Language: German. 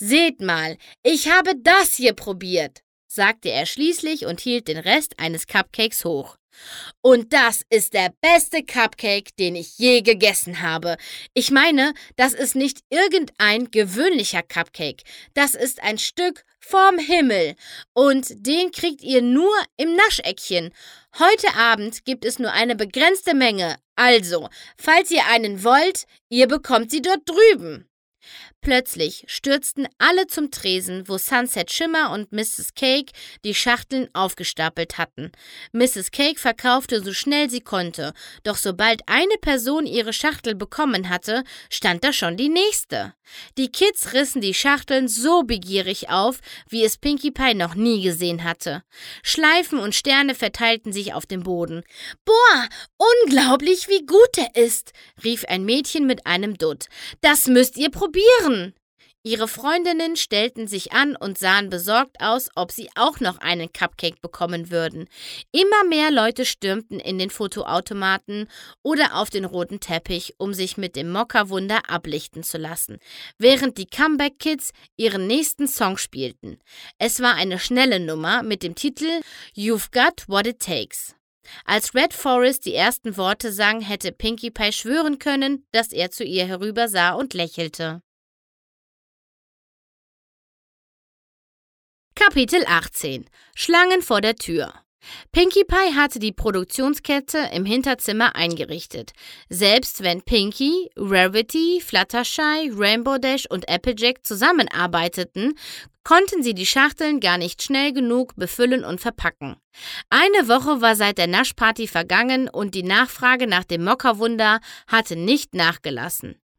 »Seht mal, ich habe das hier probiert«, sagte er schließlich und hielt den Rest eines Cupcakes hoch. »Und das ist der beste Cupcake, den ich je gegessen habe. Ich meine, das ist nicht irgendein gewöhnlicher Cupcake. Das ist ein Stück vom Himmel. Und den kriegt ihr nur im Nascheckchen. Heute Abend gibt es nur eine begrenzte Menge. Also, falls ihr einen wollt, ihr bekommt sie dort drüben.« Plötzlich stürzten alle zum Tresen, wo Sunset Shimmer und Mrs. Cake die Schachteln aufgestapelt hatten. Mrs. Cake verkaufte so schnell sie konnte, doch sobald eine Person ihre Schachtel bekommen hatte, stand da schon die nächste. Die Kids rissen die Schachteln so begierig auf, wie es Pinkie Pie noch nie gesehen hatte. Schleifen und Sterne verteilten sich auf dem Boden. »Boah, unglaublich, wie gut er ist«, rief ein Mädchen mit einem Dutt. »Das müsst ihr probieren.« Ihre Freundinnen stellten sich an und sahen besorgt aus, ob sie auch noch einen Cupcake bekommen würden. Immer mehr Leute stürmten in den Fotoautomaten oder auf den roten Teppich, um sich mit dem Mokka-Wunder ablichten zu lassen, während die Comeback-Kids ihren nächsten Song spielten. Es war eine schnelle Nummer mit dem Titel »You've Got What It Takes«. Als Red Forest die ersten Worte sang, hätte Pinkie Pie schwören können, dass er zu ihr herübersah und lächelte. Kapitel 18 – Schlangen vor der Tür. Pinkie Pie hatte die Produktionskette im Hinterzimmer eingerichtet. Selbst wenn Pinkie, Rarity, Fluttershy, Rainbow Dash und Applejack zusammenarbeiteten, konnten sie die Schachteln gar nicht schnell genug befüllen und verpacken. Eine Woche war seit der Naschparty vergangen und die Nachfrage nach dem Mokka-Wunder hatte nicht nachgelassen.